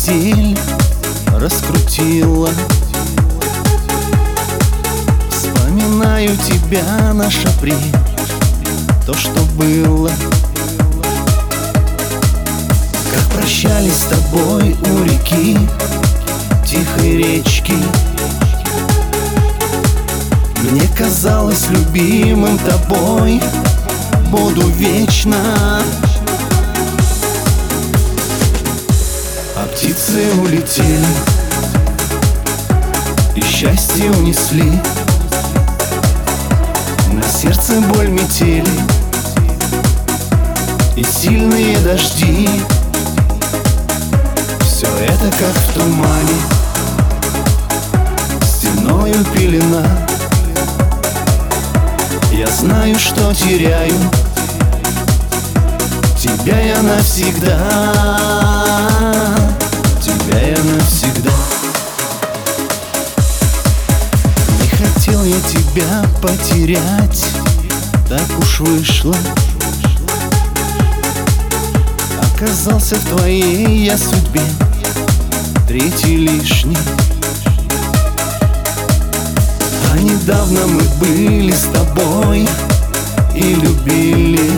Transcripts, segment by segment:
карусель раскрутила. Вспоминаю тебя, наш апрель, то, что было. Как прощались с тобой у реки, тихой речки. Мне казалось, любимым тобой буду вечно. А птицы улетели и счастье унесли. На сердце боль метели и сильные дожди. Все это как в тумане, стеною пелена. Я знаю, что теряю тебя я навсегда. Тебя я навсегда. Не хотел я тебя потерять, так уж вышло. Оказался в твоей я судьбе третий лишний. А недавно мы были с тобой и любили.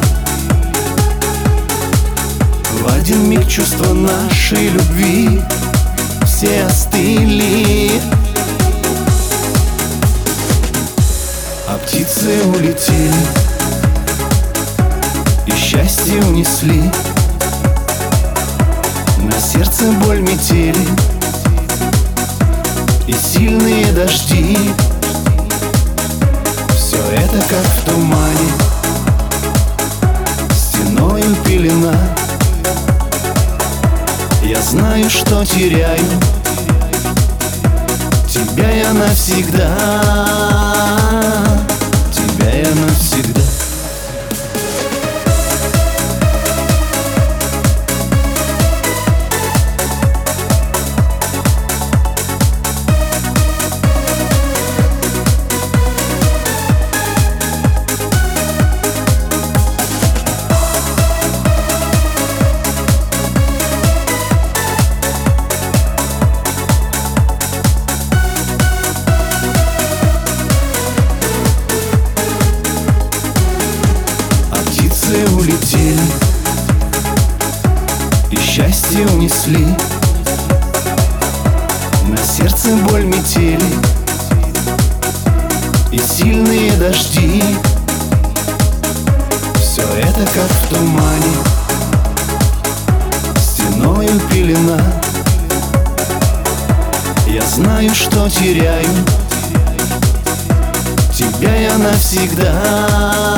В один миг чувства нашей любви все остыли. А птицы улетели и счастье унесли. На сердце боль метели и сильные дожди. Все это как в тумане, стеною пелена. Я знаю, что теряю тебя я навсегда. Тебя я навсегда. Улетели и счастье унесли. На сердце боль метели и сильные дожди. Все это как в тумане, стеною пелена. Я знаю, что теряю тебя я навсегда.